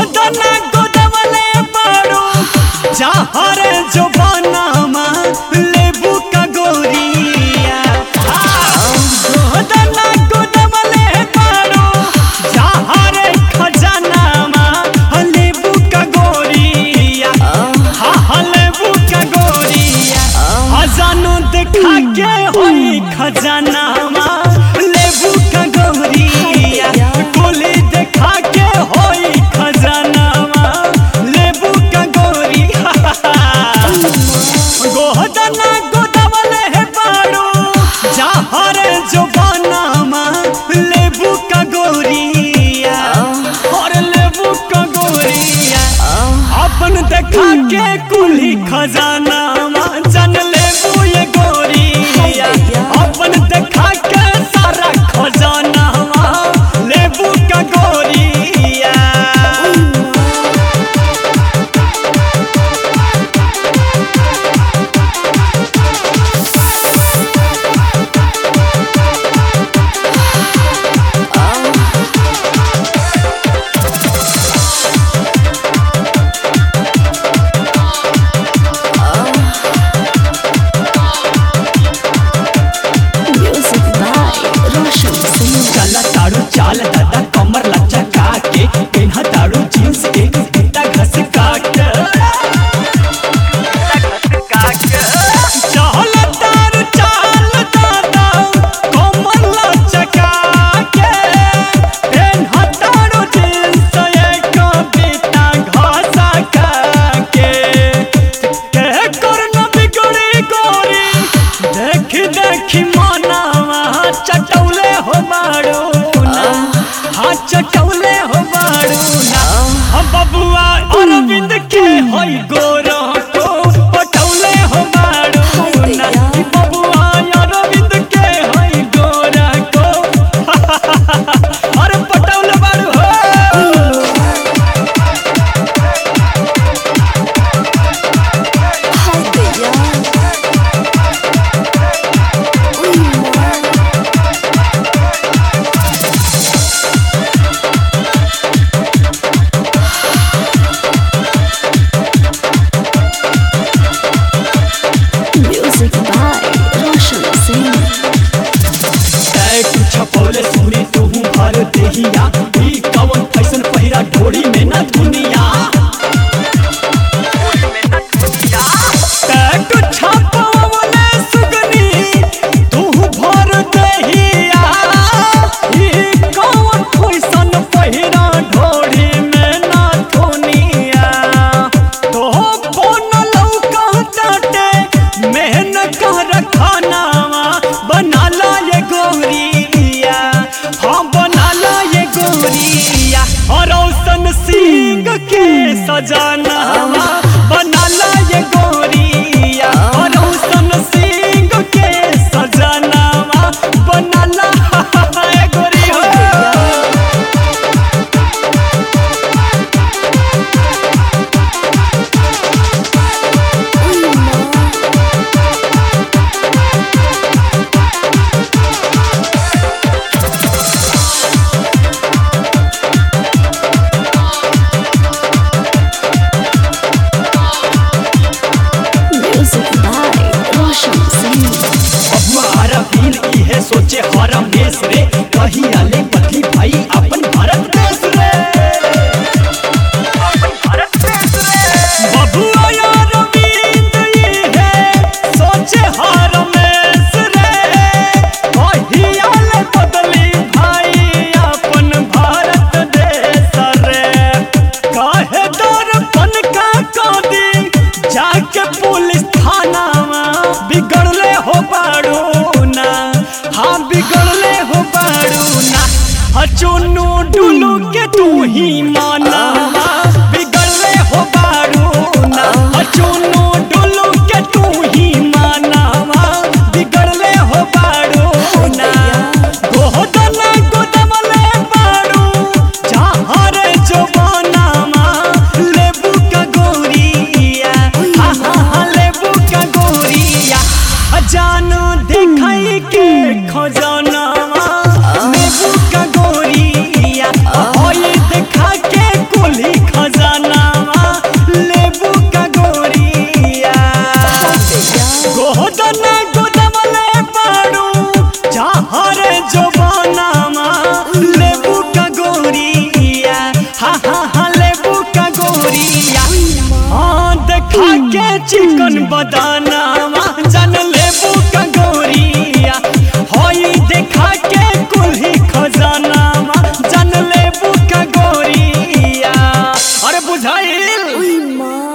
गोदना गोदवले बाड़ू जहर जो बनामा लेबू का गोरिया गोदना गोदवले बाड़ू जहर खजानामा लेबू का गोरिया लेबू का गोरिया हजानो देखा के होई खजानामा लेबू का गोरिया गोली देखा के होई खजानामा लेबू का गोरिया गोदना गोदवले है बाड़ू जहर जो बनामा लेबू का गोरिया और लेबू का गोरिया अपन देखा के कुली खजानामा जन लेबू ये गोरिया अपन देखा के सारा खजानामा लेबू का गोरिया चला ताड़ू चाल दादा कमर लचका के पेन्हा ताड़ू जींस एक गीता घस काट चल ताड़ू चाल दादा कमर लचका के पेन्हा ताड़ू जींस एक गीता घस के करना बिगड़ी गोरी देखी देखी मनावा चटौले हो बाड़ू हाँ चटौले हो बाड़ू ना हम बबुआ अरविंद के होई गोरा को पटौले हो बाड़ू ना बबुआ अरविंद के होई गोरा को अरे पटौले बाड़ू हो छपौले सुनी तू भर देहिया ई कवन फैशन पहिरा ढोड़ी में न दुनिया टैटू छपौले सुगनी तू भर देहिया ई कवन फैशन पहिरा ढोड़ी में न दुनिया तो कौन लौका चाटे मेहनत कर खानावा बना ला ये गोरी और रोशन सिंह के सजाना बना ला ये गोरिया और रोशन सिंह के सजाना बना ला ये गोरी हो गइल। ओई माँ।